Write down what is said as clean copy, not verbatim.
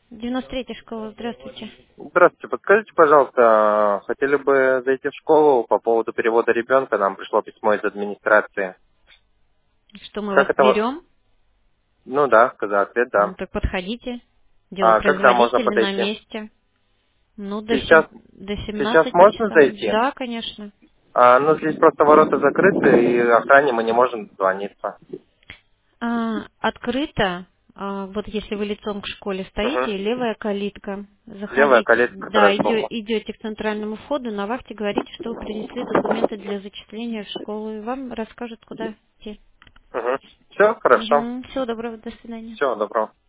93-я школа, здравствуйте. Здравствуйте, подскажите, пожалуйста, хотели бы зайти в школу по поводу перевода ребенка, нам пришло письмо из администрации. Что мы вас Как это? берем? Ну да, сказал ответ, Ну да. так подходите. А когда можно Делопроизводитель на подойти? месте. Ну, Сейчас, до сейчас 17 можно часов. зайти? Да, конечно. Ну здесь просто ворота закрыты, и охране мы не можем звониться. Открыто. Вот если вы лицом к школе Угу. стоите, левая калитка. Левая Заходите. калитка, Да, которая сбоку. идете к центральному входу, на вахте говорите, что вы принесли документы для зачисления в школу, и вам расскажут, куда идти. Угу. Все, хорошо. Всего доброго, до свидания. Всего доброго.